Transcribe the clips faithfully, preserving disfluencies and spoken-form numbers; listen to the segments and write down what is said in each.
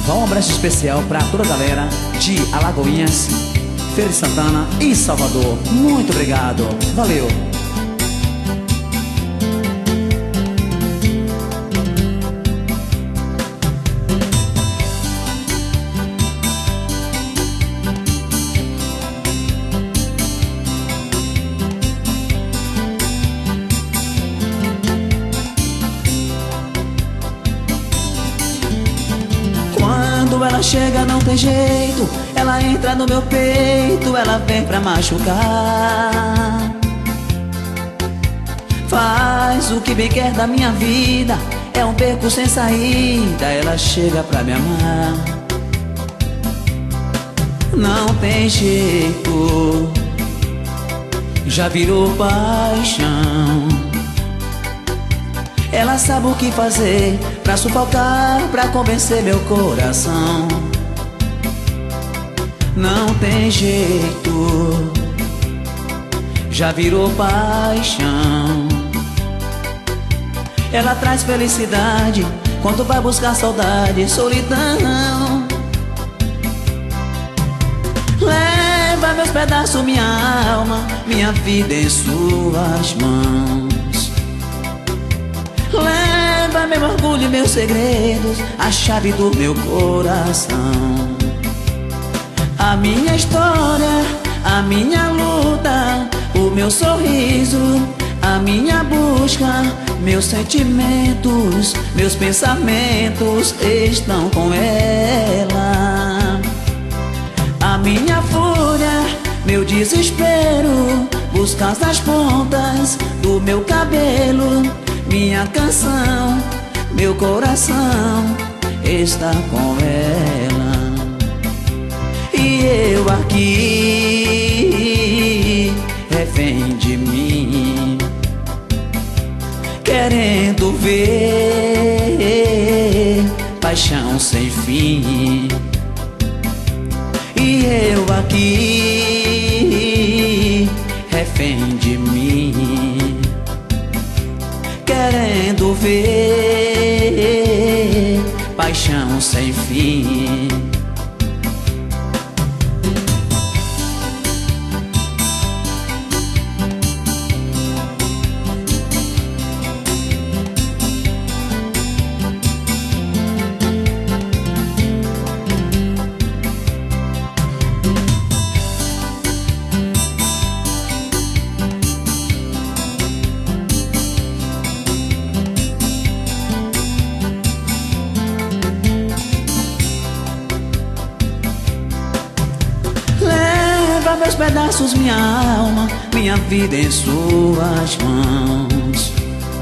Vai um abraço especial pra toda a galera de Alagoinhas, Feira de Santana e Salvador. Muito obrigado, valeu! Quando ela chega não tem jeito, ela entra no meu peito, ela vem pra machucar. Faz o que bem quer da minha vida, é um beco sem saída, ela chega pra me amar. Não tem jeito, já virou paixão. Ela sabe o que fazer pra sufocar, pra convencer meu coração. Não tem jeito, já virou paixão. Ela traz felicidade quando vai buscar saudade e solidão. Leva meus pedaços, minha alma, minha vida em suas mãos. Leva meu orgulho e meus segredos, a chave do meu coração. A minha história, a minha luta, o meu sorriso, a minha busca, meus sentimentos, meus pensamentos estão com ela. A minha fúria, meu desespero, buscas das pontas do meu cabelo. Minha canção, meu coração está com ela. E eu aqui, refém de mim, querendo ver paixão sem fim. E eu aqui, refém de mim, querendo ver paixão sem fim. Meus pedaços, minha alma, minha vida em suas mãos.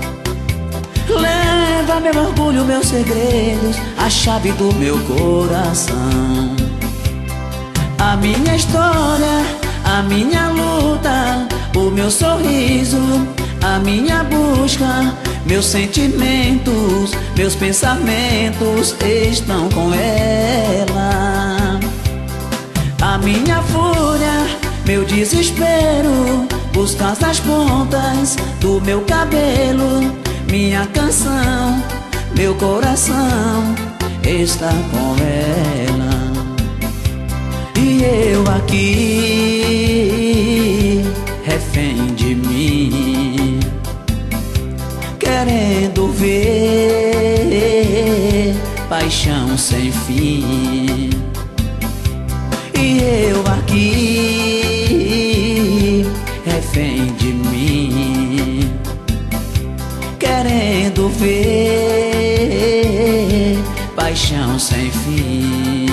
Leva meu orgulho, meus segredos, a chave do meu coração. A minha história, a minha luta, o meu sorriso, a minha busca, meus sentimentos, meus pensamentos estão com ela. A minha fúria, meu desespero, buscas das pontas do meu cabelo. Minha canção, meu coração está com ela. E eu aqui, refém de mim, querendo ver paixão sem fim. E eu aqui, refém de mim, querendo ver paixão sem fim.